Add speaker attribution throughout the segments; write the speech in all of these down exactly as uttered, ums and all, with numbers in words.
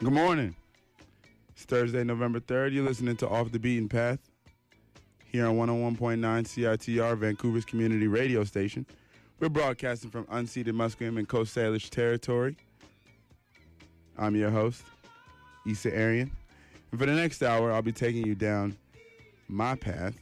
Speaker 1: Good morning. It's Thursday, November third. You're listening to Off the Beaten Path here on one oh one point nine C I T R, Vancouver's community radio station. We're broadcasting from unceded Musqueam and Coast Salish territory. I'm your host, Issa Arian. And for the next hour, I'll be taking you down my path,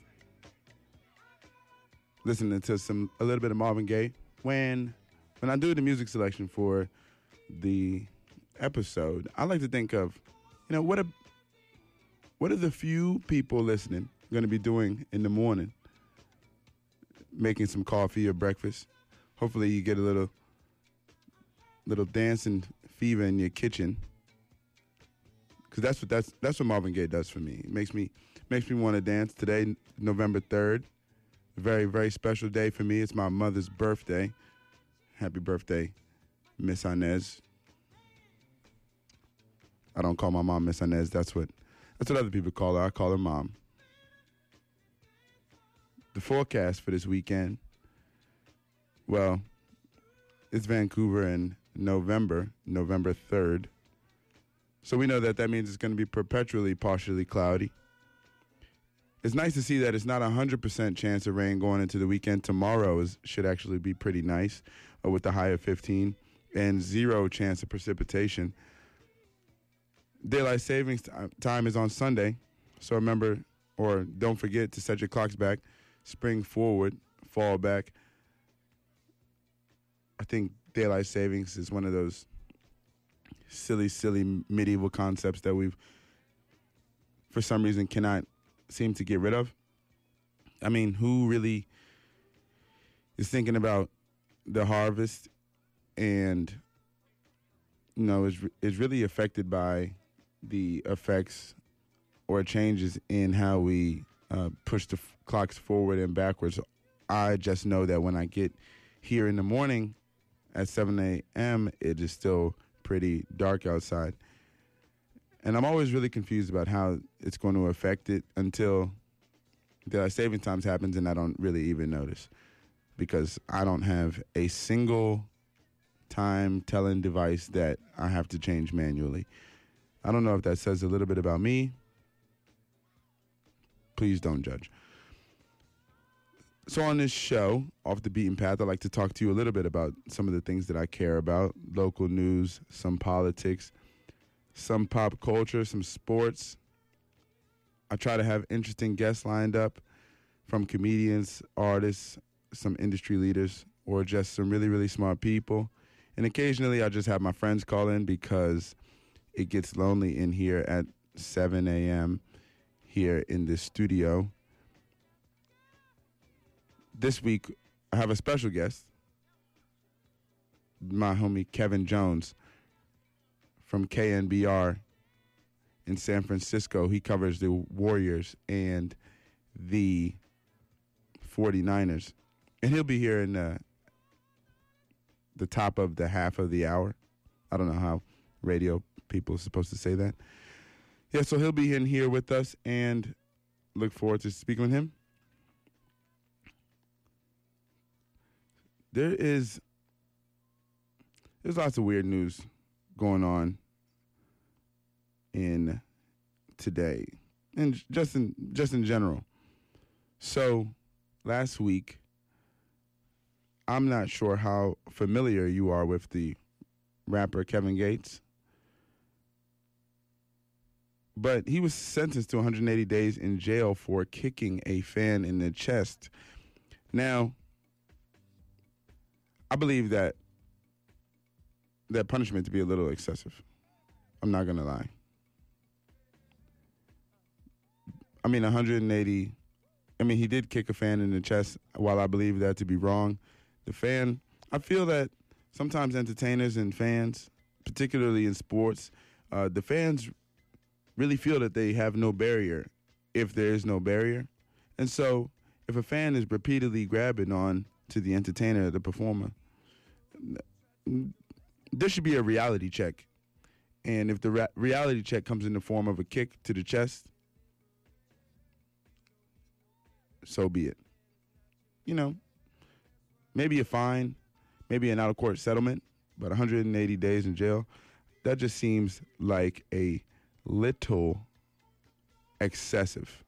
Speaker 1: listening to some a little bit of Marvin Gaye. When when I do the music selection for the episode, I like to think of, you know, what a what are the few people listening going to be doing in the morning? Making some coffee or breakfast. Hopefully you get a little little dancing fever in your kitchen, because that's what that's that's what Marvin Gaye does for me. It makes me makes me want to dance. Today, November third, a very very special day for me. It's my mother's birthday. Happy birthday, Miss Inez. I don't call my mom Miss Inez. That's what that's what other people call her. I call her Mom. The forecast for this weekend, well, it's Vancouver in November, November third. So we know that that means it's going to be perpetually partially cloudy. It's nice to see that it's not a one hundred percent chance of rain going into the weekend. Tomorrow is, should actually be pretty nice uh, with the high of fifteen and zero chance of precipitation. Daylight savings time is on Sunday, so remember, or don't forget to set your clocks back, spring forward, fall back. I think daylight savings is one of those silly, silly medieval concepts that we've, for some reason, cannot seem to get rid of. I mean, who really is thinking about the harvest and, you know, is is really affected by the effects or changes in how we uh, push the f- clocks forward and backwards. I just know that when I get here in the morning at seven a.m., it is still pretty dark outside. And I'm always really confused about how it's going to affect it until daylight saving times happens, and I don't really even notice, because I don't have a single time telling device that I have to change manually. I don't know if that says a little bit about me. Please don't judge. So on this show, Off the Beaten Path, I'd like to talk to you a little bit about some of the things that I care about. Local news, some politics, some pop culture, some sports. I try to have interesting guests lined up from comedians, artists, some industry leaders, or just some really, really smart people. And occasionally I just have my friends call in because it gets lonely in here at seven a.m. here in this studio. This week, I have a special guest, my homie Kevin Jones from K N B R in San Francisco. He covers the Warriors and the forty-niners. And he'll be here in uh, the top of the half of the hour. I don't know how radio people are supposed to say that. Yeah, so he'll be in here with us, and look forward to speaking with him. There is there's lots of weird news going on in today, and just in just in general. So last week, I'm not sure how familiar you are with the rapper Kevin Gates, but he was sentenced to one hundred eighty days in jail for kicking a fan in the chest. Now, I believe that that punishment to be a little excessive. I'm not going to lie. I mean, one hundred eighty, I mean, he did kick a fan in the chest. While I believe that to be wrong, the fan, I feel that sometimes entertainers and fans, particularly in sports, uh, the fans really feel that they have no barrier if there is no barrier. And so if a fan is repeatedly grabbing on to the entertainer, the performer, there should be a reality check. And if the ra- reality check comes in the form of a kick to the chest, so be it. You know, maybe a fine, maybe an out-of-court settlement, but one hundred eighty days in jail, that just seems like a little excessive.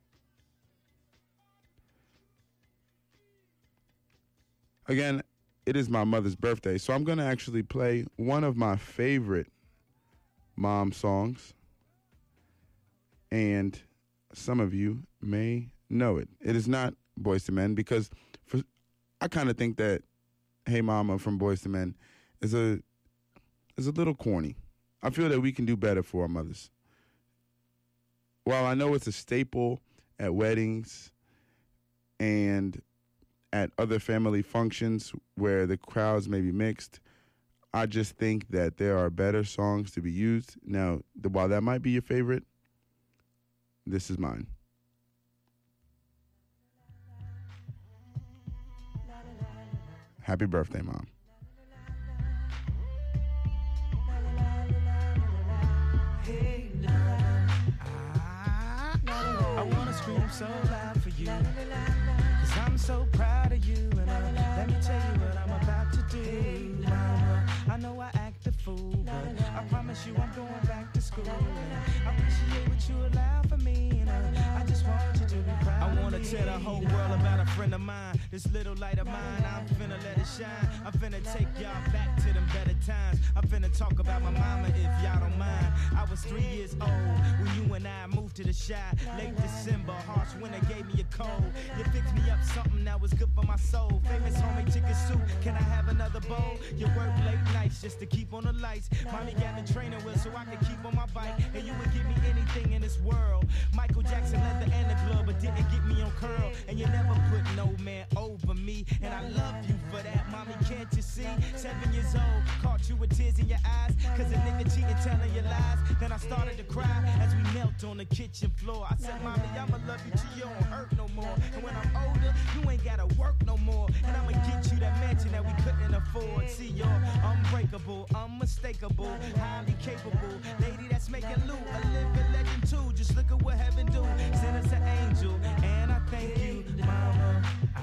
Speaker 1: Again, it is my mother's birthday, so I'm going to actually play one of my favorite mom songs, and some of you may know it. It is not Boyz two Men, because for, I kind of think that Hey Mama from Boyz two Men is a is a little corny. I feel that we can do better for our mothers. While I know it's a staple at weddings and at other family functions where the crowds may be mixed, I just think that there are better songs to be used. Now, the, while that might be your favorite, this is mine. Happy birthday, Mom.
Speaker 2: Hey, I, I wanna scream so loud for you, cause I'm so proud of you, and uh, let me tell you what I'm about to do. Mama, I know I act a fool, but I promise you I'm going back to school, and I appreciate what you allow for me, and uh, I just want you to be proud. I wanna tell the whole world about a friend of mine, this little light of mine, I'm finna let it shine. I'm finna take y'all back to them better times. I'm finna talk about my mama if y'all don't mind. I was three years old when you and I moved to the Chi. Late December, harsh winter gave me a cold. You fixed me up something that was good for my soul. Famous homemade chicken soup, can I have another bowl? You work late nights just to keep on the lights. Mommy got me training wheels so I could keep on my bike. And you would give me anything in this world. Michael Jackson leather and the glove, but didn't get me on curl. And you never put no man over me, and I love you for that, mommy, can't you see? Seven years old, caught you with tears in your eyes, cause a nigga cheating, telling you lies. Then I started to cry as we knelt on the kitchen floor. I said, mommy, I'ma love you till you don't hurt no more. And when I'm older, you ain't gotta work no more. And I'ma get you that mansion that we couldn't afford. See, you're unbreakable, unmistakable, highly capable lady that's making loot, a living legend too. Just look at what heaven do, send us an angel, and I thank you, mama.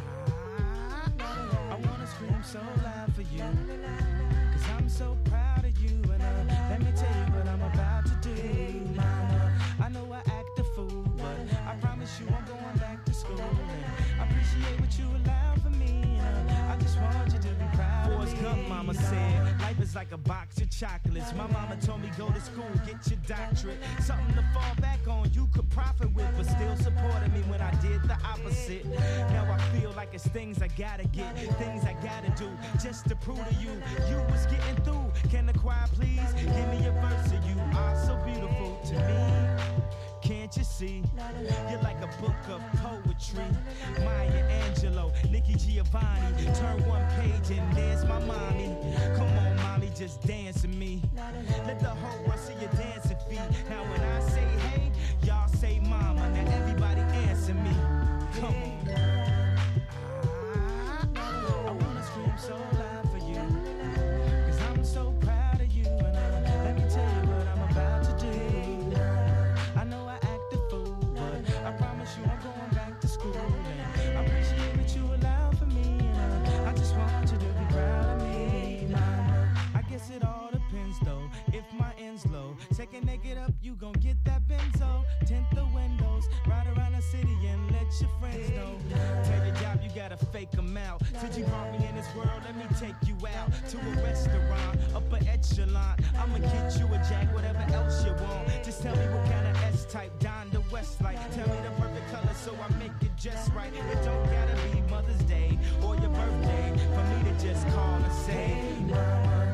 Speaker 2: I wanna scream so loud for you, cause I'm so proud of you, and uh, let me tell you what I'm about to do, mama. I know I act a fool, but I promise you I'm going back to school, and I appreciate what you allow for me, and uh, I just want you to be proud of me. Forrest Gump, mama said, life is like a box of chocolates. My mama told me go to school, get your doctorate, something to fall back on you could profit with, but still supported me when I did the opposite. Now I feel like it's things I gotta get, things I gotta do, just to prove to you, you was getting through. Can the choir please give me a verse of you are so beautiful to me? Can't you see? You're like a book of poetry. Maya Angelou, Nikki Giovanni. Turn one page and there's my mommy. Come on, mommy, just dance with me. Let the whole world see your dancing feet. Now when I say hey, y'all say mama. Now everybody answer me. Come on. I wanna scream so loud for you, cause I'm so proud of you, and uh, let me tell you what I'm about to do. I know I act a fool, but I promise you I'm going back to school, and I appreciate what you allow for me, and uh, I just want you to be proud of me, mama. I guess it all depends though, if my end's low, second naked up, you gon' get that benzo, tint the windows, ride around the city and let your friends know. Tell your job you gotta fake them out. Since you brought me in this world, let me take you out to a restaurant, upper echelon. I'ma get you a jack, whatever else you want. Just tell me what kind of S-type, Don the West like. Tell me the perfect color so I make it just right. It don't gotta be Mother's Day or your birthday for me to just call and say, mama,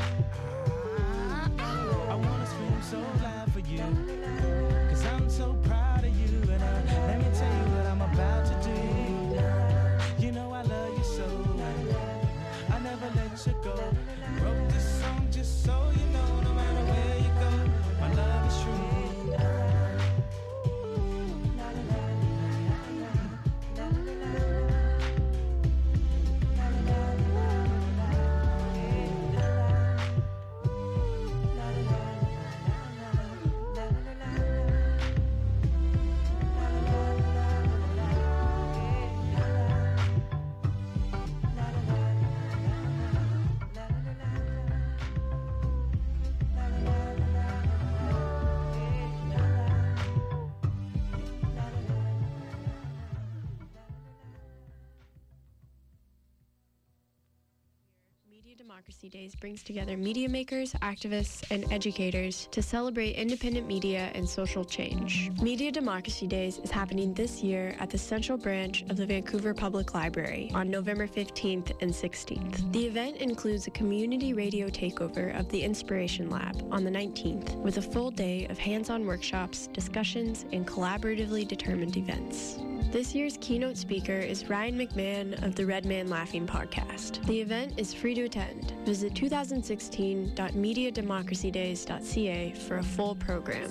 Speaker 2: I wanna scream so loud for you, cause I'm so proud of you, and uh, let me tell you what I'm about to do. You know I love you so, I never let you go. Wrote this song just so you know, no matter where you go, my love is true.
Speaker 3: Democracy Days brings together media makers, activists, and educators to celebrate independent media and social change. Media Democracy Days is happening this year at the Central Branch of the Vancouver Public Library on November fifteenth and sixteenth. The event includes a community radio takeover of the Inspiration Lab on the nineteenth, with a full day of hands-on workshops, discussions, and collaboratively determined events. This year's keynote speaker is Ryan McMahon of the Red Man Laughing podcast. The event is free to attend. Visit twenty sixteen dot media democracy days dot c a for a full program.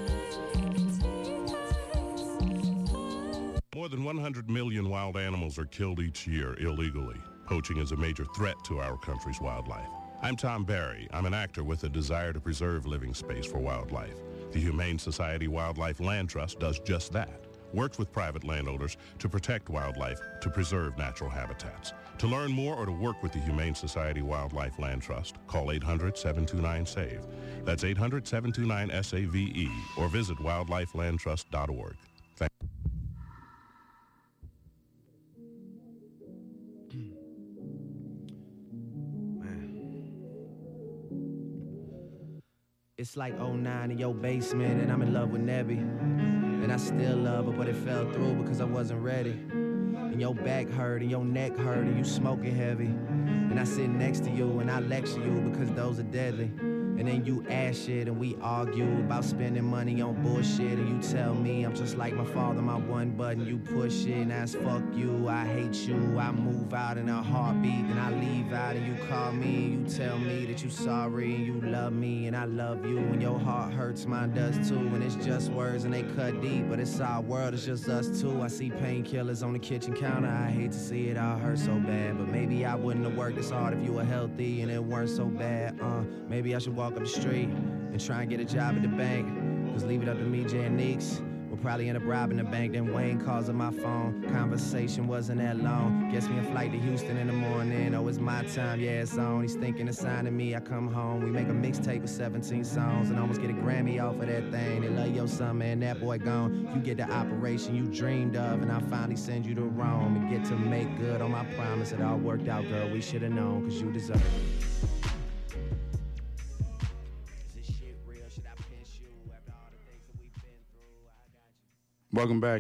Speaker 4: More than one hundred million wild animals are killed each year illegally. Poaching is a major threat to our country's wildlife. I'm Tom Barry. I'm an actor with a desire to preserve living space for wildlife. The Humane Society Wildlife Land Trust does just that. Works with private landowners to protect wildlife, to preserve natural habitats. To learn more or to work with the Humane Society Wildlife Land Trust, call eight hundred, seven two nine, SAVE. That's eight hundred, seven two nine, S A V E, or visit wildlife land trust dot org. Thank you.
Speaker 2: It's like oh nine in your basement and I'm in love with Nebby. And I still love her, but it fell through because I wasn't ready. And your back hurt and your neck hurt and you smoking heavy. And I sit next to you and I lecture you because those are deadly. And then you ask shit and we argue about spending money on bullshit. And you tell me I'm just like my father, my one button, you push it. And as fuck you, I hate you. I move out in a heartbeat and I leave out and you call me and you tell me that you sorry and you love me and I love you. And your heart hurts, mine does too. And it's just words and they cut deep, but it's our world, it's just us two. I see painkillers on the kitchen counter. I hate to see it all hurt so bad, but maybe I wouldn't have worked this hard if you were healthy and it weren't so bad. Uh, maybe I should walk up the street and try and get a job at the bank. Cause leave it up to me, Jay and Neeks, we'll probably end up robbing the bank. Then Wayne calls on my phone. Conversation wasn't that long. Gets me a flight to Houston in the morning. Oh, it's my time, yeah, it's on. He's thinking of signing me. I come home. We make a mixtape with seventeen songs and almost get a Grammy off of that thing. They love your son, man, that boy gone. You get the operation you dreamed of, and I finally send you to Rome and get to make good on my promise. It all worked out, girl. We should have known, cause you deserve it.
Speaker 1: Welcome back.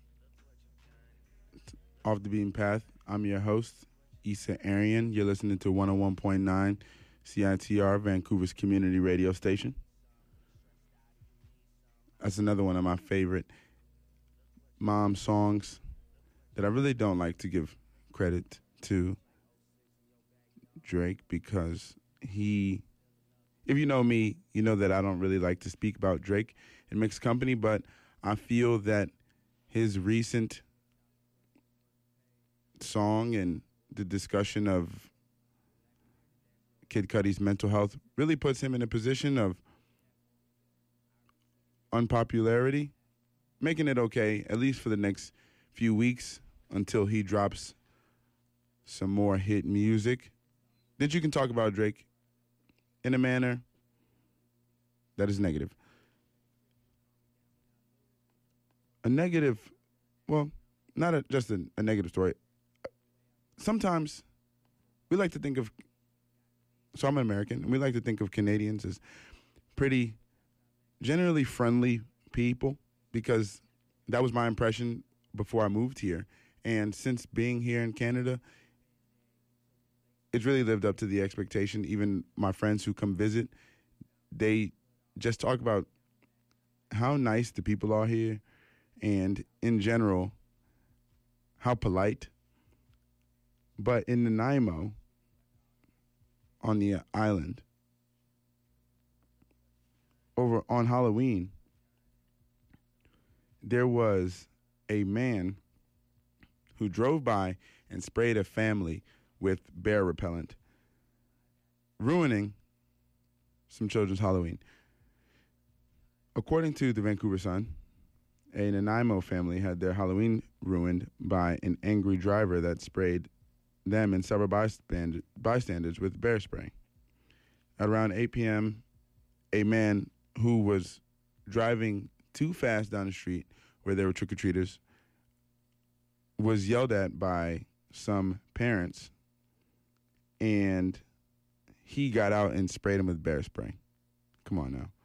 Speaker 1: Off the Beaten Path. I'm your host, Issa Arian. You're listening to one oh one point nine C I T R, Vancouver's community radio station. That's another one of my favorite mom songs that I really don't like to give credit to Drake because he, if you know me, you know that I don't really like to speak about Drake in mixed company, but I feel that his recent song and the discussion of Kid Cudi's mental health really puts him in a position of unpopularity, making it okay, at least for the next few weeks until he drops some more hit music. Then you can talk about Drake in a manner that is negative. A negative, well, not a, just a, a negative story. Sometimes we like to think of, so I'm an American, and we like to think of Canadians as pretty, generally friendly people because that was my impression before I moved here. And since being here in Canada, it's really lived up to the expectation. Even my friends who come visit, they just talk about how nice the people are here. And in general, how polite. But in Nanaimo, on the island, over on Halloween, there was a man who drove by and sprayed a family with bear repellent, ruining some children's Halloween. According to the Vancouver Sun, a Nanaimo family had their Halloween ruined by an angry driver that sprayed them and several bystand- bystanders with bear spray. At around eight p.m., a man who was driving too fast down the street where there were trick-or-treaters was yelled at by some parents, and he got out and sprayed him with bear spray. Come on now.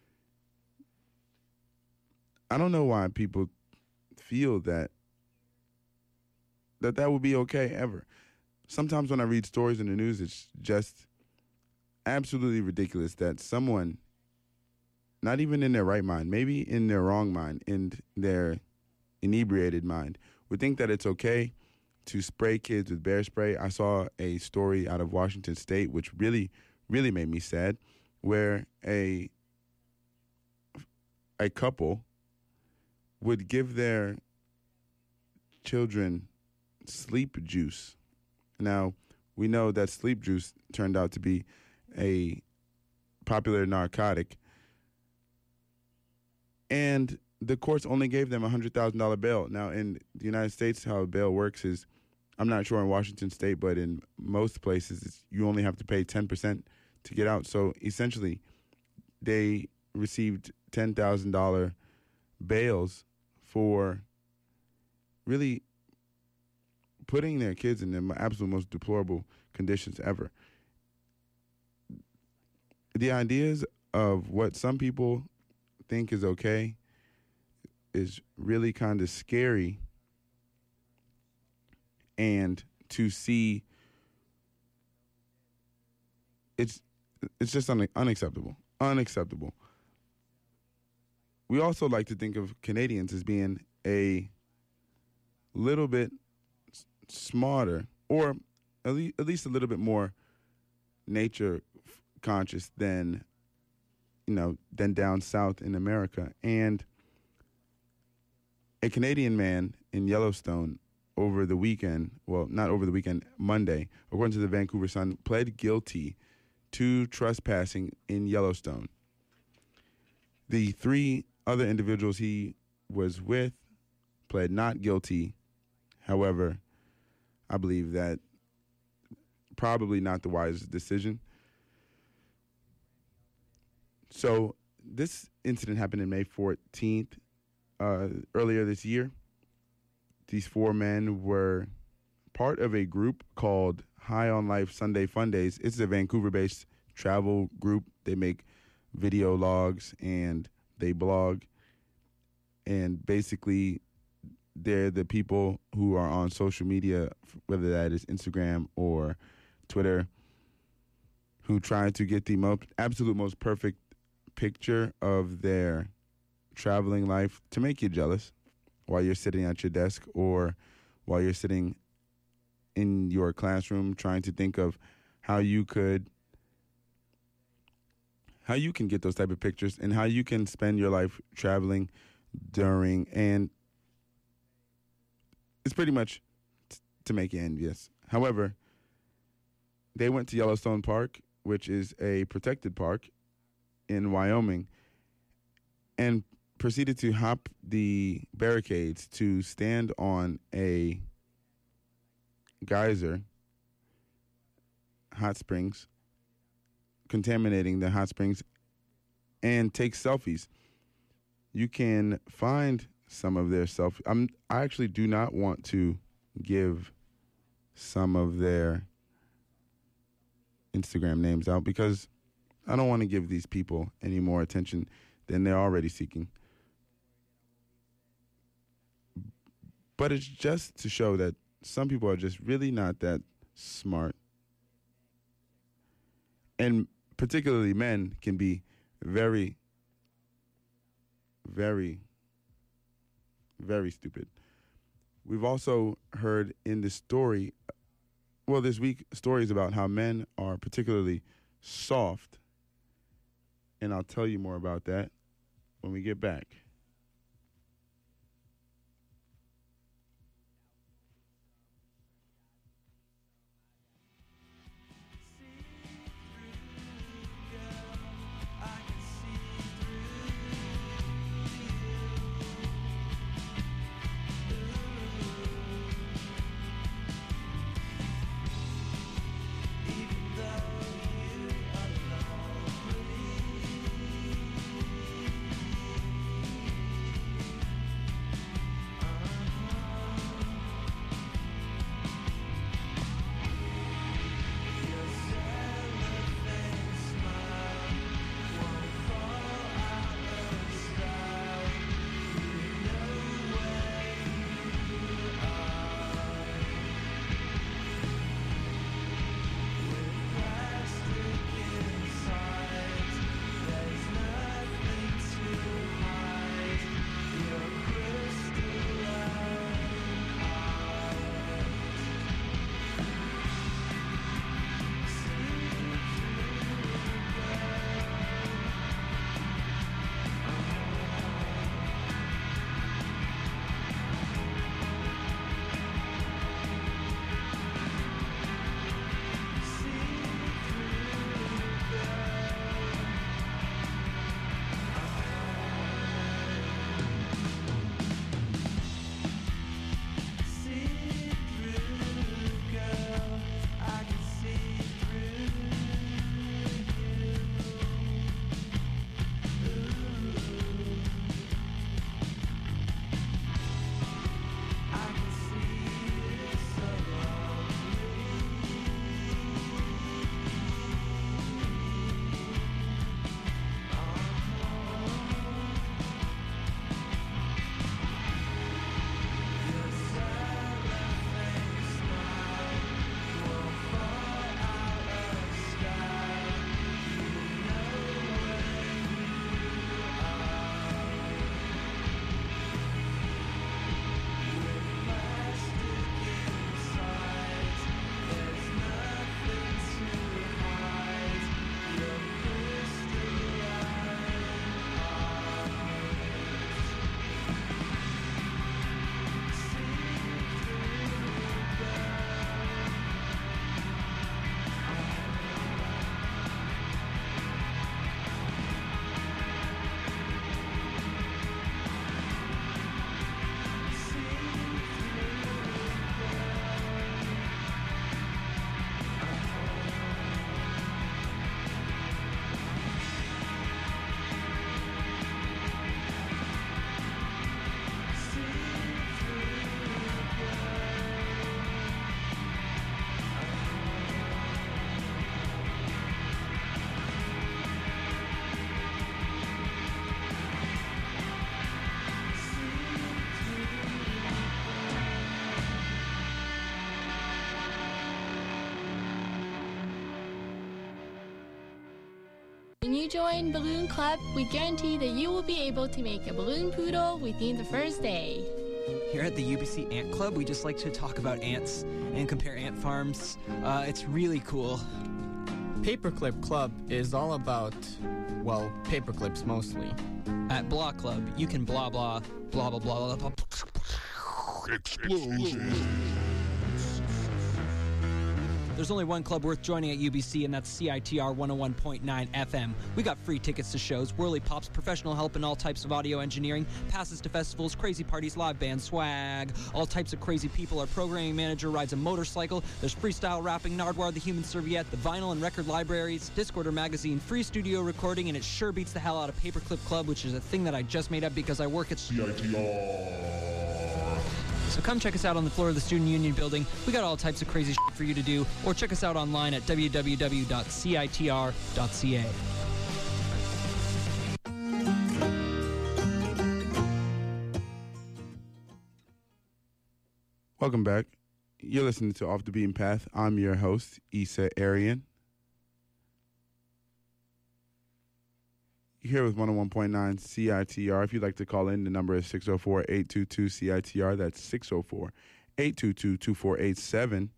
Speaker 1: I don't know why people feel that that that would be okay ever. Sometimes when I read stories in the news, it's just absolutely ridiculous that someone, not even in their right mind, maybe in their wrong mind, in their inebriated mind, would think that it's okay to spray kids with bear spray. I saw a story out of Washington State, which really, really made me sad, where a a couple would give their children sleep juice. Now, we know that sleep juice turned out to be a popular narcotic, and the courts only gave them a one hundred thousand dollars bail. Now, in the United States, how bail works is, I'm not sure in Washington State, but in most places, it's, you only have to pay ten percent to get out. So, essentially, they received ten thousand dollars bails for really putting their kids in the absolute most deplorable conditions ever. The ideas of what some people think is okay is really kind of scary, and to see it's it's just un- unacceptable. Unacceptable. We also like to think of Canadians as being a little bit s- smarter, or at, le- at least a little bit more nature f- conscious than, you know, than down south in America. And a Canadian man in Yellowstone over the weekend, well, not over the weekend, Monday, according to the Vancouver Sun, pled guilty to trespassing in Yellowstone. The three other individuals he was with pled not guilty. However, I believe that probably not the wisest decision. So this incident happened in May fourteenth, uh, earlier this year. These four men were part of a group called High on Life Sunday Fun Days. It's a Vancouver-based travel group. They make video logs and they blog. And basically, they're the people who are on social media, whether that is Instagram or Twitter, who try to get the most, absolute most perfect picture of their traveling life to make you jealous while you're sitting at your desk or while you're sitting in your classroom trying to think of how you could, how you can get those type of pictures and how you can spend your life traveling during, and it's pretty much t- to make you envious. However, they went to Yellowstone Park, which is a protected park in Wyoming, and proceeded to hop the barricades to stand on a geyser, hot springs, contaminating the hot springs, and take selfies. You can find some of their selfies. I'm, I actually do not want to give some of their Instagram names out because I don't want to give these people any more attention than they're already seeking. But it's just to show that some people are just really not that smart. And particularly men can be very, very, very stupid. We've also heard in this story, well, this week, stories about how men are particularly soft. And I'll tell you more about that when we get back.
Speaker 5: you join Balloon Club, we guarantee that you will be able to make a balloon poodle within the first day.
Speaker 6: Here at the U B C Ant Club, we just like to talk about ants and compare ant farms. Uh, it's really cool.
Speaker 7: Paperclip Club is all about, well, paperclips mostly.
Speaker 6: At Blah Club, you can blah blah, blah blah blah blah blah.
Speaker 4: Explosion.
Speaker 6: There's only one club worth joining at U B C, and that's C I T R one oh one point nine F M. We got free tickets to shows, whirly pops, professional help in all types of audio engineering, passes to festivals, crazy parties, live band swag, all types of crazy people. Our programming manager rides a motorcycle. There's freestyle rapping, Nardwar the Human Serviette, the vinyl and record libraries, Discorder magazine, free studio recording, and it sure beats the hell out of Paperclip Club, which is a thing that I just made up because I work at
Speaker 4: C I T R.
Speaker 6: So come check us out on the floor of the Student Union building. We got all types of crazy shit for you to do. Or check us out online at w w w dot c i t r dot c a.
Speaker 1: Welcome back. You're listening to Off the Beaten Path. I'm your host, Issa Arian. You're here with one oh one point nine C I T R. If you'd like to call in, the number is six oh four, eight two two, C I T R. That's six oh four, eight two two, two four eight seven.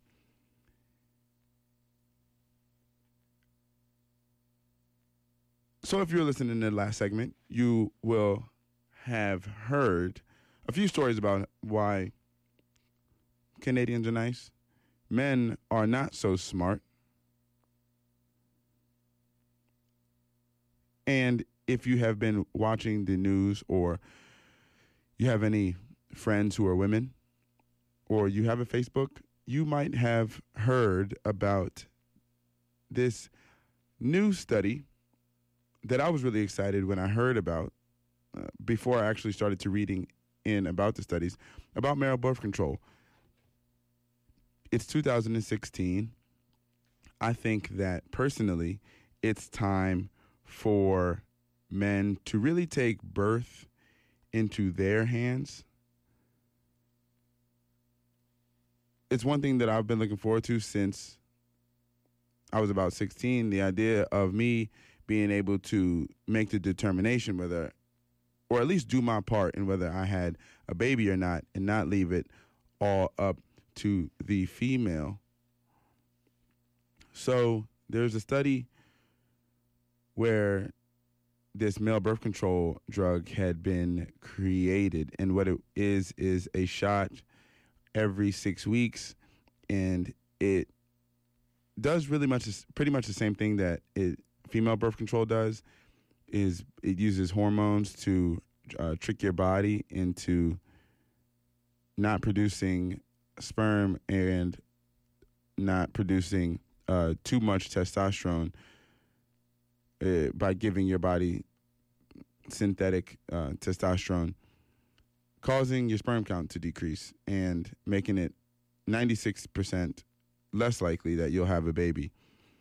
Speaker 1: So if you're listening to the last segment, you will have heard a few stories about why Canadians are nice. Men are not so smart. And if you have been watching the news, or you have any friends who are women, or you have a Facebook, you might have heard about this new study that I was really excited when I heard about, uh, before I actually started to reading in about the studies, about male birth control. It's two thousand sixteen. I think that personally, it's time for men to really take birth into their hands. It's one thing that I've been looking forward to since I was about sixteen, the idea of me being able to make the determination whether, or at least do my part in whether I had a baby or not, and not leave it all up to the female. So there's a study where this male birth control drug had been created, and what it is is a shot every six weeks, and it does really much, pretty much the same thing that it, female birth control does. Is it uses hormones to uh, trick your body into not producing sperm and not producing uh, too much testosterone uh, by giving your body synthetic uh, testosterone, causing your sperm count to decrease and making it ninety-six percent less likely that you'll have a baby.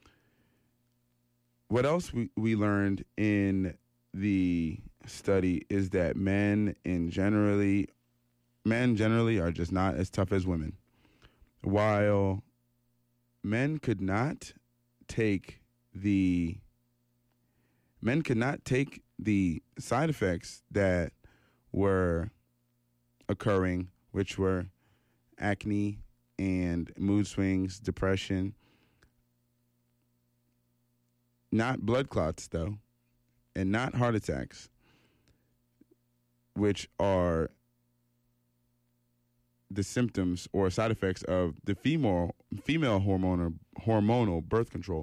Speaker 1: What else we, we learned in the study is that men in generally men generally are just not as tough as women. While men could not take the men could not take the side effects that were occurring, which were acne and mood swings, depression. Not blood clots, though, and not heart attacks, which are the symptoms or side effects of the female female hormonal hormonal birth control.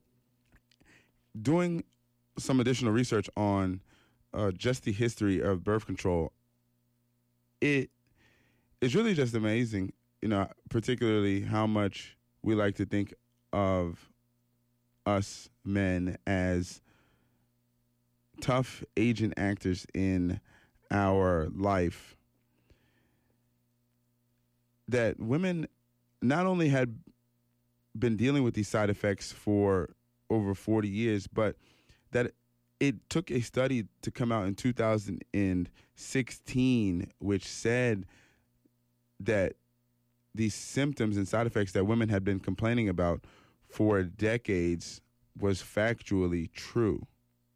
Speaker 1: Doing some additional research on uh, just the history of birth control, it is really just amazing, you know, particularly how much we like to think of us men as tough agent actors in our life. That women not only had been dealing with these side effects for over forty years, but that it took a study to come out in two thousand sixteen, which said that these symptoms and side effects that women had been complaining about for decades was factually true.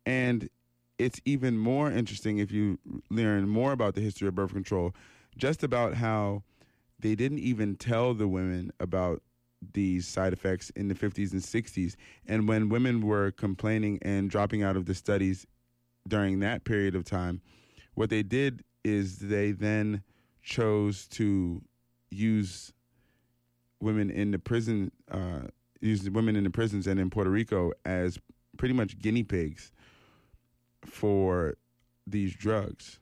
Speaker 1: And it's even more interesting if you learn more about the history of birth control, just about how they didn't even tell the women about these side effects in the fifties and sixties. And when women were complaining and dropping out of the studies during that period of time, what they did is they then chose to use women in the prison, uh, use women in the prisons and in Puerto Rico as pretty much guinea pigs for these drugs.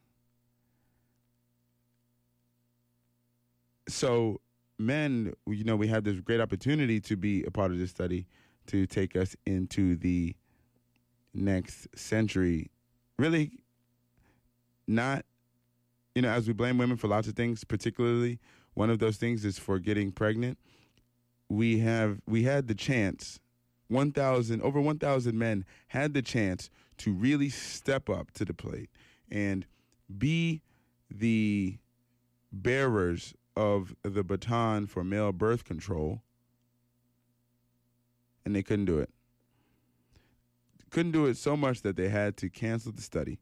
Speaker 1: So men, you know, we had this great opportunity to be a part of this study to take us into the next century. Really not, you know, as we blame women for lots of things, particularly one of those things is for getting pregnant. We have, we had the chance, one thousand, over one thousand men had the chance to really step up to the plate and be the bearers of the baton for male birth control, and they couldn't do it. Couldn't do it so much that they had to cancel the study.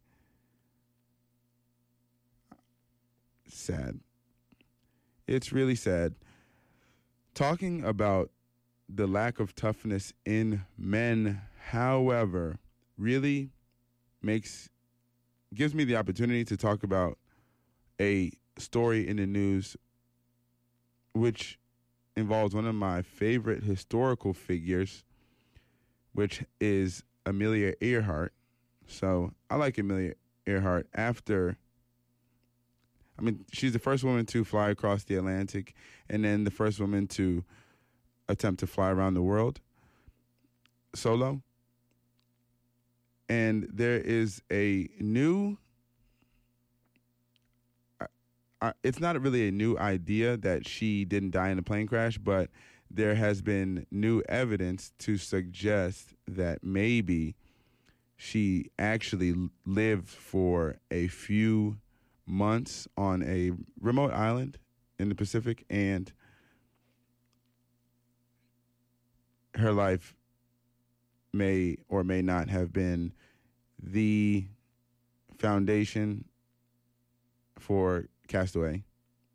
Speaker 1: Sad. It's really sad. Talking about the lack of toughness in men, however, really makes gives me the opportunity to talk about a story in the news which involves one of my favorite historical figures, which is Amelia Earhart. So I like Amelia Earhart after, I mean, she's the first woman to fly across the Atlantic and then the first woman to attempt to fly around the world solo. And there is a new, I, it's not really a new idea that she didn't die in a plane crash, but there has been new evidence to suggest that maybe she actually lived for a few months on a remote island in the Pacific, and her life may or may not have been the foundation for Castaway.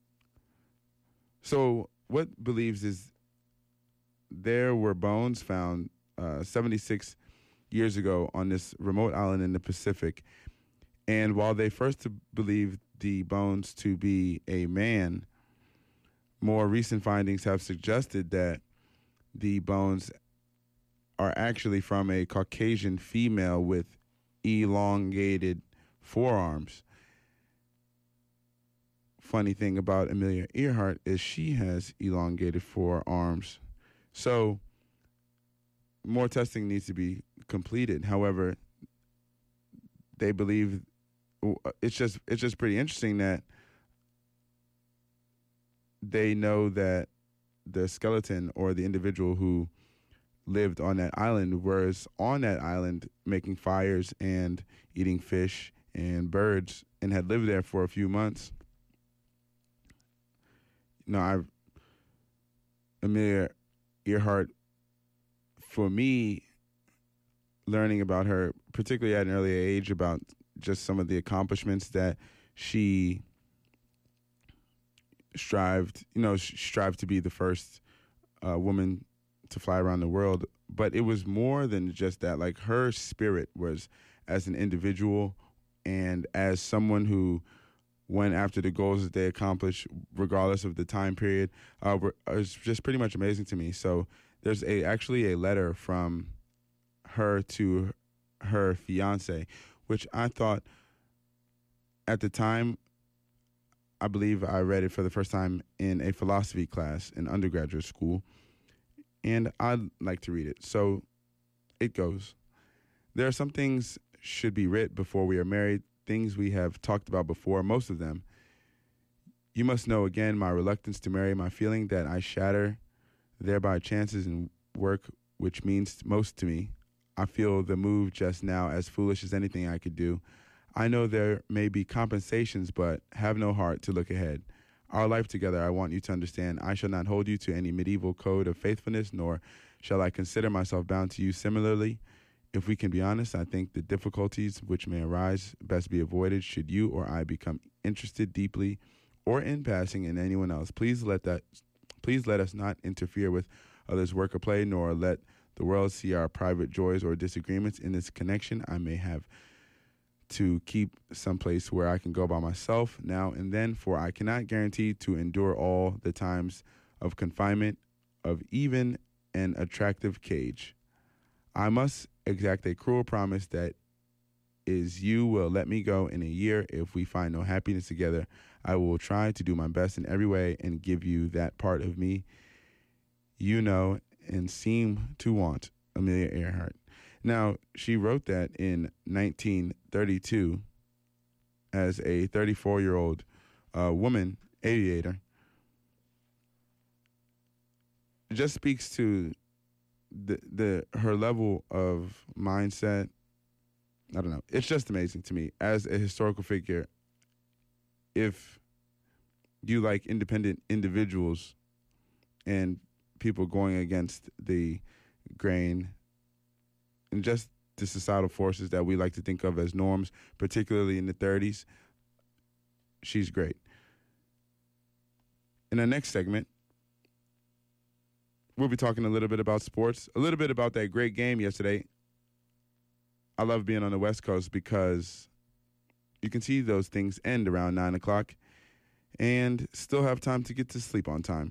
Speaker 1: So what believes is there were bones found uh, seventy-six years ago on this remote island in the Pacific. And while they first believed the bones to be a man, more recent findings have suggested that the bones are actually from a Caucasian female with elongated forearms. Funny thing about Amelia Earhart is she has elongated forearms. So more testing needs to be completed. However, they believe it's just it's just pretty interesting that they know that the skeleton or the individual who lived on that island was on that island making fires and eating fish and birds and had lived there for a few months. You know, I've Amelia Earhart, for me, learning about her, particularly at an early age, about just some of the accomplishments that she strived, you know, strived to be the first uh, woman to fly around the world. But it was more than just that. Like, her spirit was as an individual and as someone who went after the goals that they accomplished, regardless of the time period, uh, were, it was just pretty much amazing to me. So there's a actually a letter from her to her fiance, which I thought at the time, I believe I read it for the first time in a philosophy class in undergraduate school, and I'd like to read it. So it goes. There are some things should be writ before we are married, things we have talked about before, most of them. You must know again my reluctance to marry, my feeling that I shatter thereby chances and work which means most to me. I feel the move just now as foolish as anything I could do. I know there may be compensations, but have no heart to look ahead. Our life together, I want you to understand, I shall not hold you to any medieval code of faithfulness, nor shall I consider myself bound to you similarly. If we can be honest, I think the difficulties which may arise best be avoided should you or I become interested deeply or in passing in anyone else. Please let that please let us not interfere with others' work or play, nor let the world see our private joys or disagreements. In this connection, I may have to keep someplace where I can go by myself now and then, for I cannot guarantee to endure all the times of confinement of even an attractive cage. I must exact a cruel promise that is you will let me go in a year if we find no happiness together. I will try to do my best in every way and give you that part of me you know and seem to want. Amelia Earhart. Now, she wrote that in nineteen thirty-two as a thirty-four-year-old uh, woman aviator. It just speaks to the the her level of mindset. I don't know. It's just amazing to me as a historical figure. If you like independent individuals and people going against the grain and just the societal forces that we like to think of as norms, particularly in the thirties, she's great. In our next segment, we'll be talking a little bit about sports, a little bit about that great game yesterday. I love being on the West Coast because you can see those things end around nine o'clock and still have time to get to sleep on time.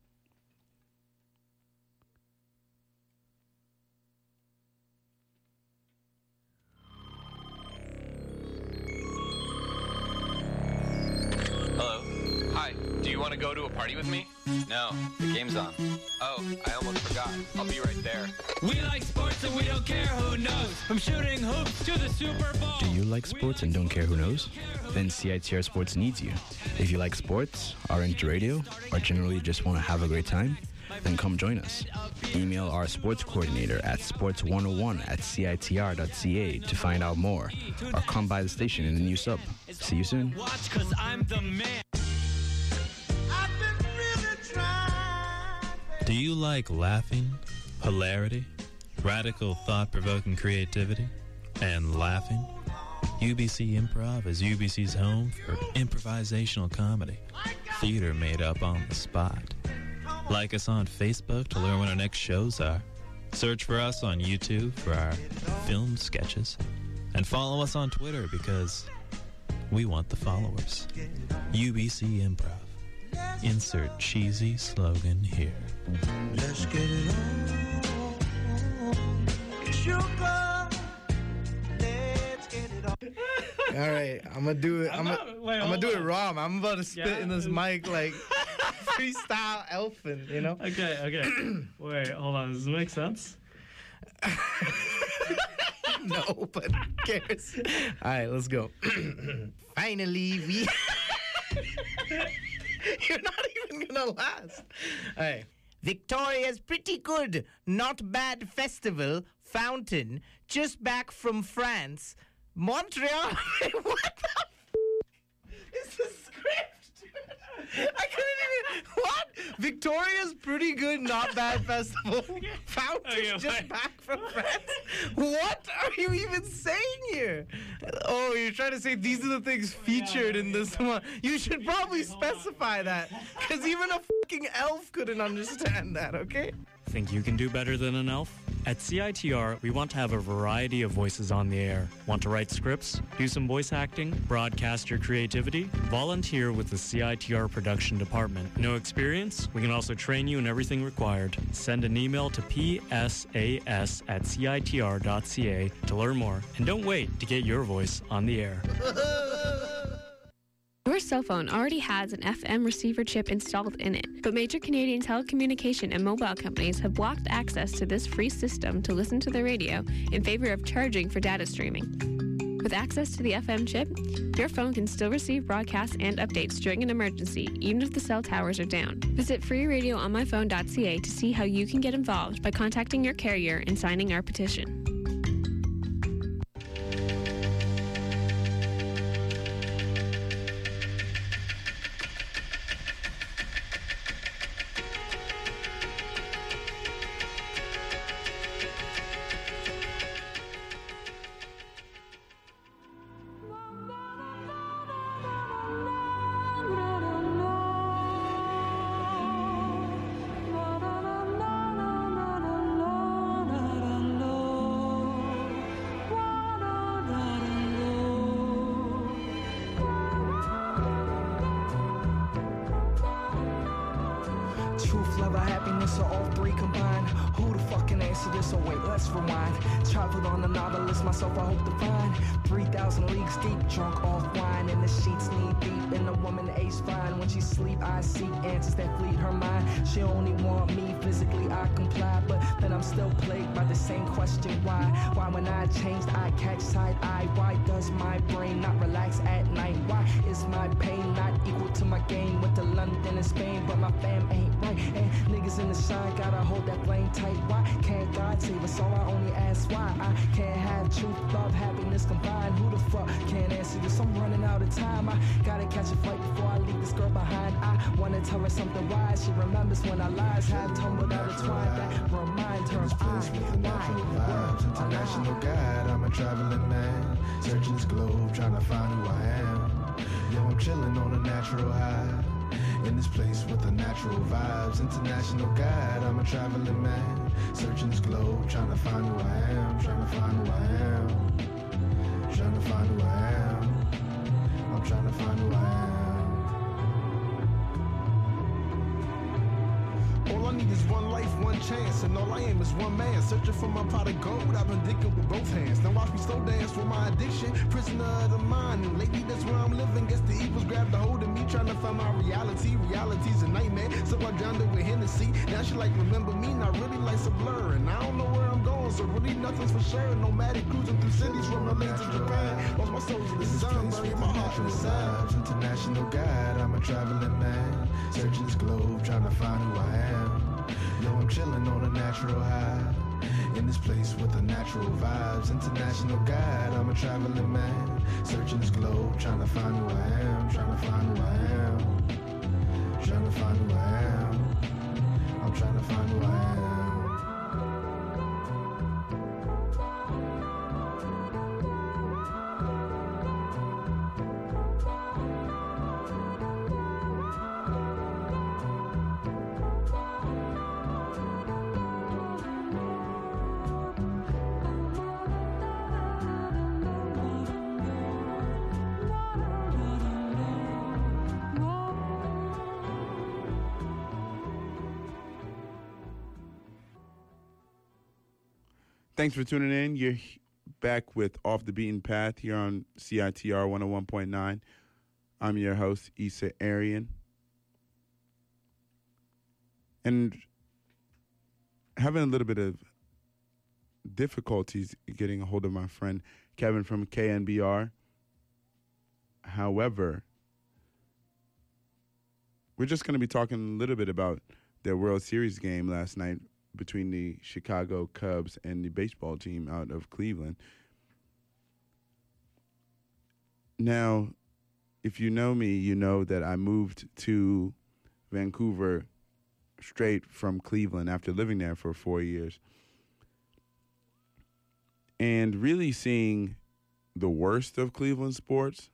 Speaker 8: Hello. Hi. Do you want to go to a party with me? No, the game's on. Oh, I almost forgot. I'll be right there.
Speaker 9: We like sports and we don't care who knows. From shooting hoops to the Super Bowl.
Speaker 10: Do you like sports and don't care who knows? Then C I T R Sports needs you. If you like sports, are into radio, or generally just want to have a great time, then come join us. Email our sports coordinator at sports one oh one at C I T R dot C A to find out more, or come by the station in the new sub. See you soon.
Speaker 9: Watch, 'cause I'm the man.
Speaker 11: Do you like laughing, hilarity, radical thought-provoking creativity, and laughing? U B C Improv is U B C's home for improvisational comedy, theater made up on the spot. Like us on Facebook to learn when our next shows are. Search for us on YouTube for our film sketches. And follow us on Twitter because we want the followers. U B C Improv. Insert cheesy slogan here.
Speaker 2: Let's get it on. Sugar. Let's get it on.
Speaker 12: All right, I'm gonna do it. I'm,
Speaker 13: I'm
Speaker 12: gonna,
Speaker 13: not- wait,
Speaker 12: I'm gonna
Speaker 13: hold
Speaker 12: do it
Speaker 13: on.
Speaker 12: raw. Man. I'm about to spit
Speaker 13: Yeah.
Speaker 12: in this mic like freestyle elfin, you know?
Speaker 13: Okay, okay. Wait, hold on. Does this make sense?
Speaker 12: No, but who cares? All right, let's go. Finally, we. You're not even gonna last. All right. Victoria's pretty good, not bad festival, fountain, just back from France. Montreal. What the f- is the script? I couldn't even. What? Victoria's pretty good, not bad festival, fountain,
Speaker 13: Okay,
Speaker 12: just
Speaker 13: wait.
Speaker 12: back from France. What are you even saying here? Oh, you're trying to say these are the things featured in this one. You should probably specify that, because even a fucking elf couldn't understand that, okay?
Speaker 14: Think you can do better than an elf? At C I T R, we want to have a variety of voices on the air. Want to write scripts, do some voice acting, broadcast your creativity? Volunteer with the C I T R production department. No experience? We can also train you in everything required. Send an email to p s a s at c i t r dot c a to learn more. And don't wait to get your voice on the air.
Speaker 3: Your cell phone already has an F M receiver chip installed in it, but major Canadian telecommunication and mobile companies have blocked access to this free system to listen to the radio in favor of charging for data streaming. With access to the F M chip, your phone can still receive broadcasts and updates during an emergency, even if the cell towers are down. Visit free radio on my phone dot c a to see how you can get involved by contacting your carrier and signing our petition.
Speaker 2: Truth, love, or happiness, or all three combined? Who the fucking answer this? Oh wait, let's rewind. Traveled on a novelist, myself I hope to find. three thousand leagues deep, drunk off wine. In the sheets knee deep, and the woman ace fine. When she sleep, I seek answers that fleet her mind. She only want me physically, I comply. But then I'm still plagued by the same question, why? Why when I changed, I catch side eye? Why does my brain not relax at night? Why is my pain not equal to my gain? Went to London and Spain, but my fam ain't right. And niggas in the shine, gotta hold that flame tight. Why can't God save us all? I only ask why. I can't have truth, love, happiness combined. Who the fuck can't answer this? I'm running out of time. I gotta catch a flight before I leave this girl behind. I wanna tell her something wise. She remembers when our lives have tumbled out of twine. That reminds her of I.
Speaker 15: Vibes, international guide, I'm a traveling man. Searching this globe, trying to find who I am. Yo, I'm chilling on a natural high. In this place with the natural vibes. International guide, I'm a traveling man. Searching this globe, trying to find who I am. Trying to find who I am. Trying to find who I am. I'm trying to find who I am. All I need is one life, one chance, and all I am is one man. Searching for my pot of gold, I've been digging with both hands. Now watch me slow dance with my addiction, prisoner of the mind. And lately that's where I'm living. Guess the evils grabbed a hold of me, trying to find my reality. Reality's a nightmare, so I drowned it with Hennessy. Now she like remember me, not really life's a blur. And I don't know where I'm going, so really nothing's for sure. Nomadic cruising through cities from L A to Japan. Lost my soul to the sun, buried my heart in the sand. International guide, I'm a traveling man. Searching this globe, trying to find who I am. Yo, I'm chilling on a natural high. In this place with the natural vibes. International guide, I'm a traveling man. Searching this globe, trying to find who I am. Trying to find who I am. Trying to find who I am. I'm trying to find who I am.
Speaker 1: Thanks for tuning in. You're back with Off the Beaten Path here on C I T R one oh one point nine. I'm your host, Issa Arian. And having a little bit of difficulties getting a hold of my friend Kevin from K N B R. However, we're just going to be talking a little bit about their World Series game last night between the Chicago Cubs and the baseball team out of Cleveland. Now, if you know me, you know that I moved to Vancouver straight from Cleveland after living there for four years. And really seeing the worst of Cleveland sports,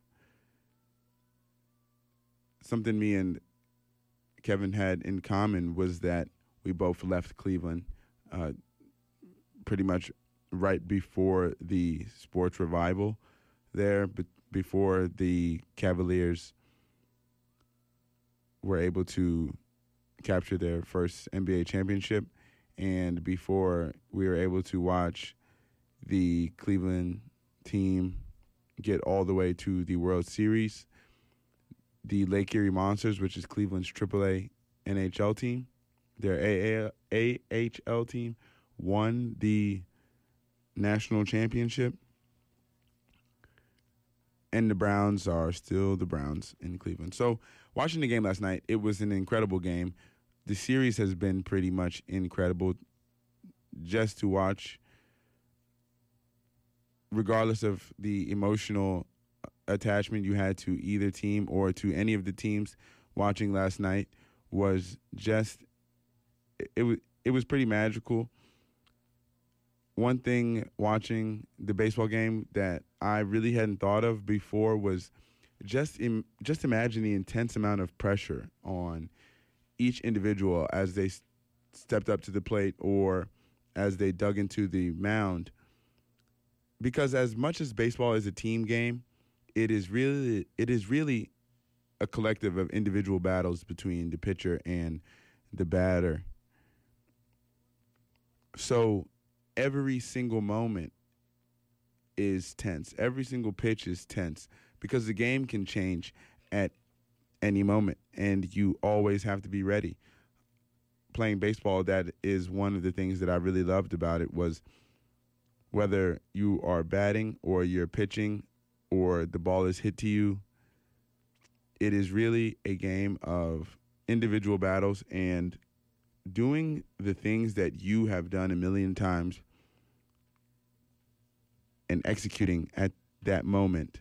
Speaker 1: something me and Kevin had in common was that we both left Cleveland uh, pretty much right before the sports revival there, but before the Cavaliers were able to capture their first N B A championship, and before we were able to watch the Cleveland team get all the way to the World Series. The Lake Erie Monsters, which is Cleveland's triple A N H L team, their A H L team, won the national championship. And the Browns are still the Browns in Cleveland. So watching the game last night, it was an incredible game. The series has been pretty much incredible just to watch, regardless of the emotional attachment you had to either team or to any of the teams. Watching last night was just it was it was pretty magical. One thing watching the baseball game that I really hadn't thought of before was just im- just imagine the intense amount of pressure on each individual as they s- stepped up to the plate or as they dug into the mound. Because as much as baseball is a team game, it is really it is really a collective of individual battles between the pitcher and the batter. So every single moment is tense. Every single pitch is tense because the game can change at any moment, and you always have to be ready. Playing baseball, that is one of the things that I really loved about it, was whether you are batting or you're pitching or the ball is hit to you, it is really a game of individual battles and doing the things that you have done a million times and executing at that moment.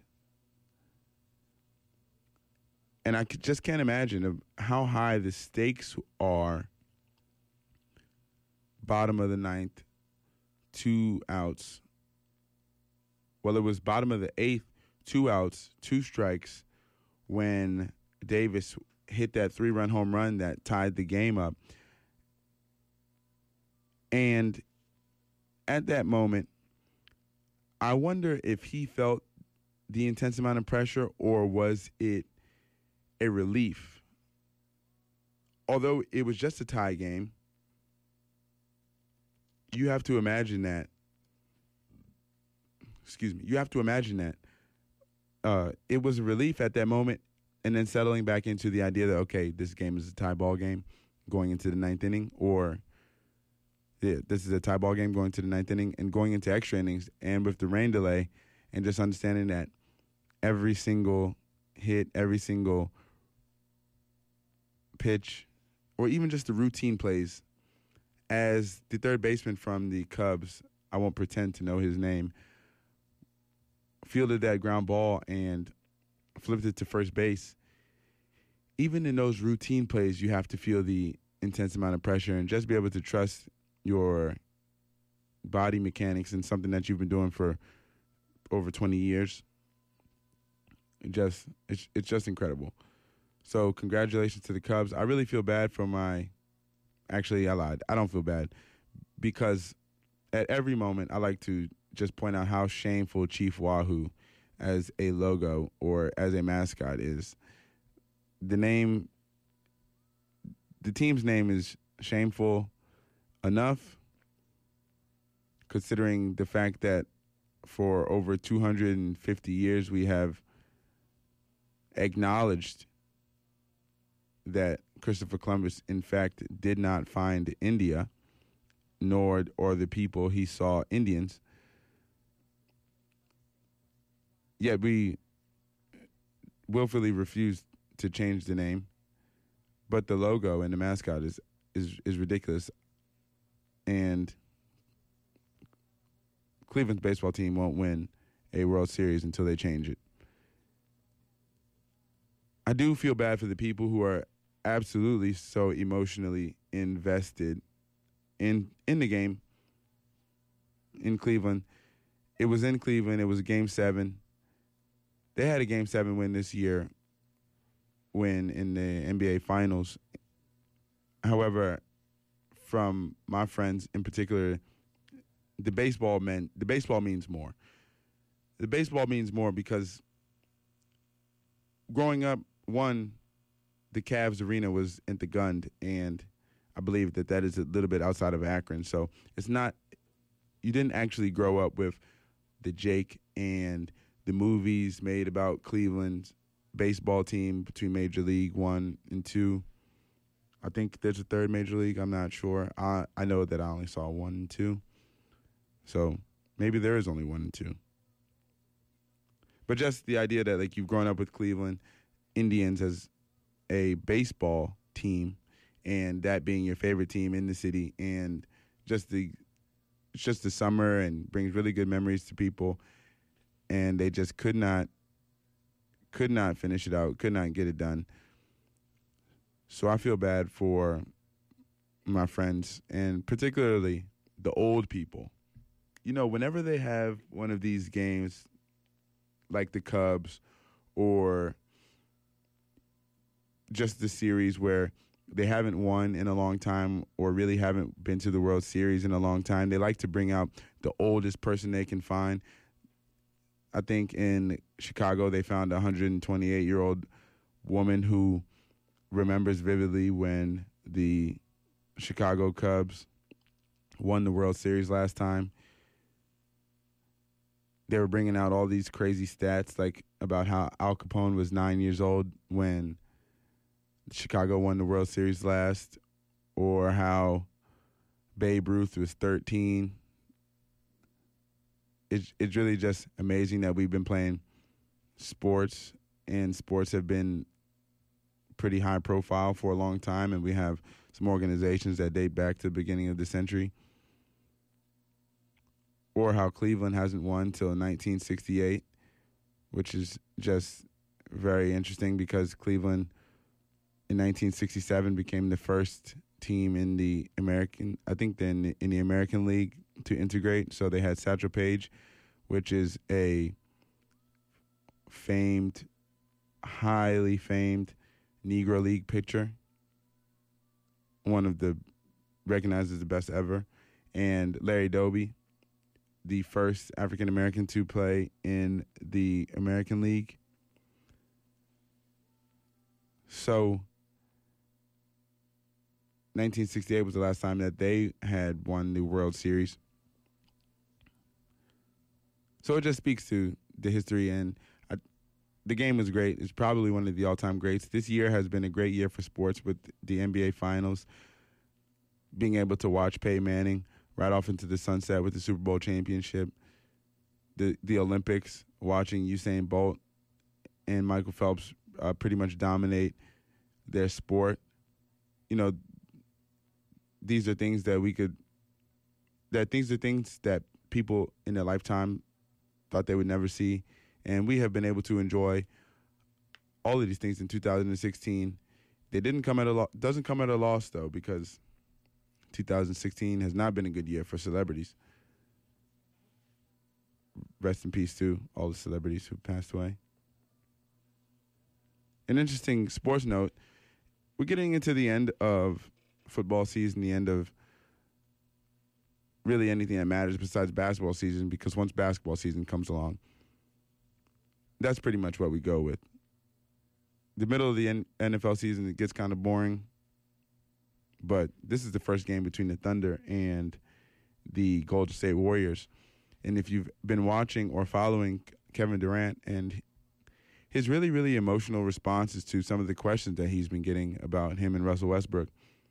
Speaker 1: And I could- just can't imagine of how high the stakes are. Bottom of the ninth, two outs. Well, it was bottom of the eighth, two outs, two strikes, when Davis hit that three-run home run that tied the game up. And at that moment, I wonder if he felt the intense amount of pressure, or was it a relief? Although it was just a tie game, you have to imagine that, excuse me, you have to imagine that uh, it was a relief at that moment, and then settling back into the idea that, okay, this game is a tie ball game going into the ninth inning, or yeah, this is a tie ball game going to the ninth inning and going into extra innings, and with the rain delay, and just understanding that every single hit, every single pitch, or even just the routine plays, as the third baseman from the Cubs, I won't pretend to know his name, fielded that ground ball and flipped it to first base. Even in those routine plays, you have to feel the intense amount of pressure and just be able to trust your body mechanics and something that you've been doing for over twenty years. It just it's it's just incredible. So congratulations to the Cubs. I really feel bad for my actually I lied. I don't feel bad, because at every moment I like to just point out how shameful Chief Wahoo as a logo or as a mascot is. The name the team's name is shameful enough, considering the fact that for over two hundred fifty years we have acknowledged that Christopher Columbus, in fact, did not find India, nor or the people he saw Indians. Yet we willfully refused to change the name, but the logo and the mascot is is, is ridiculous. And Cleveland's baseball team won't win a World Series until they change it. I do feel bad for the people who are absolutely so emotionally invested in in the game in Cleveland. It was in Cleveland. It was a game seven. They had a game seven win this year win in the N B A Finals. However, from my friends in particular, the baseball meant the baseball means more. The baseball means more because growing up, one, the Cavs arena was in the Gund, and I believe that that is a little bit outside of Akron. So it's not, you didn't actually grow up with the Jake and the movies made about Cleveland's baseball team between Major League One and Two. I think there's a third Major League. I'm not sure. I, I know that I only saw one and two. So maybe there is only one and two. But just the idea that, like, you've grown up with Cleveland Indians as a baseball team, and that being your favorite team in the city, and just the it's just the summer and brings really good memories to people, and they just could not could not finish it out, could not get it done. So I feel bad for my friends, and particularly the old people. You know, whenever they have one of these games like the Cubs or just the series where they haven't won in a long time or really haven't been to the World Series in a long time, they like to bring out the oldest person they can find. I think in Chicago they found a one hundred twenty-eight-year-old woman who remembers vividly when the Chicago Cubs won the World Series last time. They were bringing out all these crazy stats, like about how Al Capone was nine years old when Chicago won the World Series last, or how Babe Ruth was thirteen. It's, it's really just amazing that we've been playing sports, and sports have been pretty high profile for a long time, and we have some organizations that date back to the beginning of the century. Or how Cleveland hasn't won till nineteen sixty-eight, which is just very interesting because Cleveland in nineteen sixty-seven became the first team in the American, I think then in the American League to integrate. So they had Satchel Paige, which is a famed, highly famed Negro League pitcher, one of the recognized as the best ever, and Larry Doby, the first African American to play in the American League. So nineteen sixty-eight was the last time that they had won the World Series. So it just speaks to the history, and I, the game was great. It's probably one of the all-time greats. This year has been a great year for sports with the N B A Finals, being able to watch Peyton Manning right off into the sunset with the Super Bowl championship, the the Olympics, watching Usain Bolt and Michael Phelps uh, pretty much dominate their sport. You know, these are things that we could, that things are things that people in their lifetime thought they would never see. And we have been able to enjoy all of these things in two thousand sixteen. They didn't come at a lo- doesn't come at a loss, though, because two thousand sixteen has not been a good year for celebrities. Rest in peace to all the celebrities who passed away. An interesting sports note, we're getting into the end of football season, the end of really anything that matters besides basketball season, because once basketball season comes along, that's pretty much what we go with. The middle of the N F L season, it gets kind of boring, but this is the first game between the Thunder and the Golden State Warriors. And if you've been watching or following Kevin Durant and his really, really emotional responses to some of the questions that he's been getting about him and Russell Westbrook,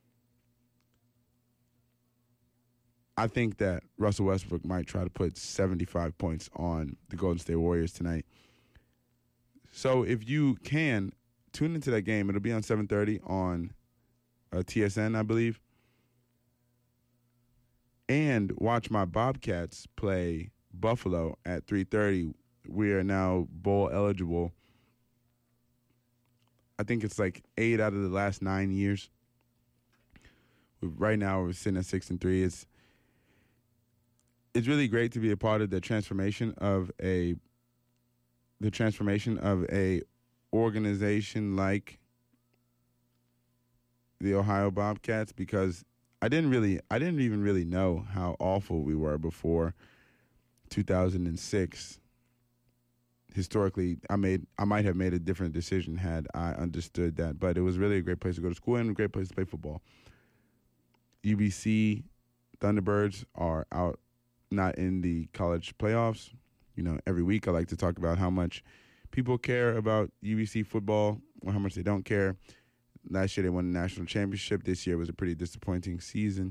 Speaker 1: I think that Russell Westbrook might try to put seventy-five points on the Golden State Warriors tonight. So if you can, tune into that game. It'll be on seven thirty on uh, T S N, I believe. And watch my Bobcats play Buffalo at three thirty. We are now bowl eligible. I think it's like eight out of the last nine years. Right now we're sitting at six and three. It's it's really great to be a part of the transformation of a the transformation of a organization like the Ohio Bobcats, because I didn't really I didn't even really know how awful we were before two thousand six. Historically, I made I might have made a different decision had I understood that, but it was really a great place to go to school and a great place to play football. U B C Thunderbirds are out, not in the college playoffs. You know, every week I like to talk about how much people care about U B C football or how much they don't care. Last year they won the national championship. This year was a pretty disappointing season.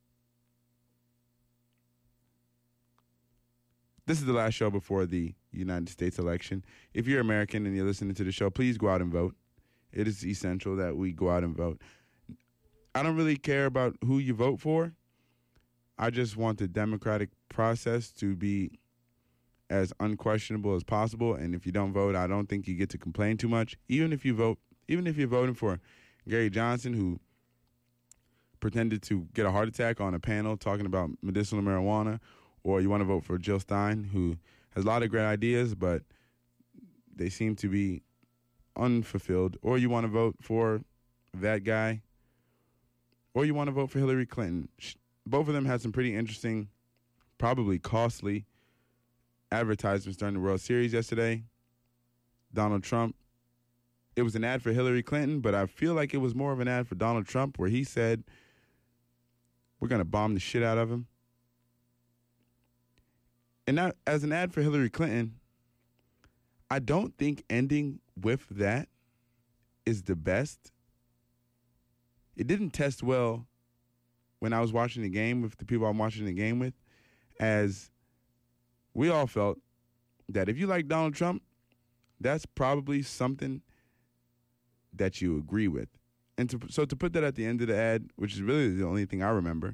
Speaker 1: This is the last show before the United States election. If you're American and you're listening to the show, please go out and vote. It is essential that we go out and vote. I don't really care about who you vote for. I just want the democratic process to be as unquestionable as possible. And if you don't vote, I don't think you get to complain too much. Even if you vote, even if you're voting for Gary Johnson, who pretended to get a heart attack on a panel talking about medicinal marijuana, or you want to vote for Jill Stein, who has a lot of great ideas, but they seem to be unfulfilled, or you want to vote for that guy, or you want to vote for Hillary Clinton. Both of them had some pretty interesting, probably costly advertisements during the World Series yesterday. Donald Trump it was an ad for Hillary Clinton, but I feel like it was more of an ad for Donald Trump, where he said, we're going to bomb the shit out of him. And now, as an ad for Hillary Clinton, I don't think ending with that is the best. It didn't test well when I was watching the game with the people I'm watching the game with, as we all felt that if you like Donald Trump, that's probably something that you agree with. And to, so to put that at the end of the ad, which is really the only thing I remember,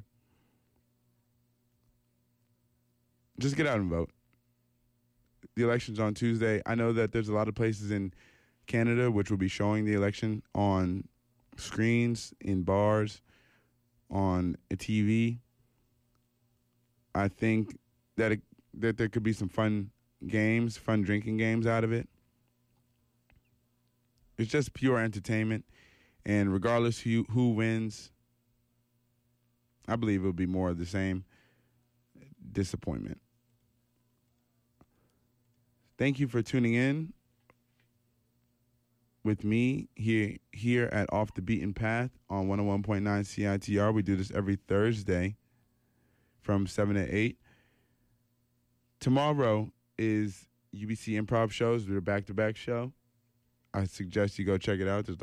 Speaker 1: just get out and vote. The election's on Tuesday. I know that there's a lot of places in Canada which will be showing the election on screens, in bars, on a T V. I think that it, that there could be some fun games, fun drinking games out of it. It's just pure entertainment. And regardless who, who wins, I believe it'll be more of the same. Disappointment. Thank you for tuning in with me here here at Off the Beaten Path on one oh one point nine C I T R. We do this every Thursday from seven to eight. Tomorrow is U B C Improv Shows. We're a back-to-back show. I suggest you go check it out. There's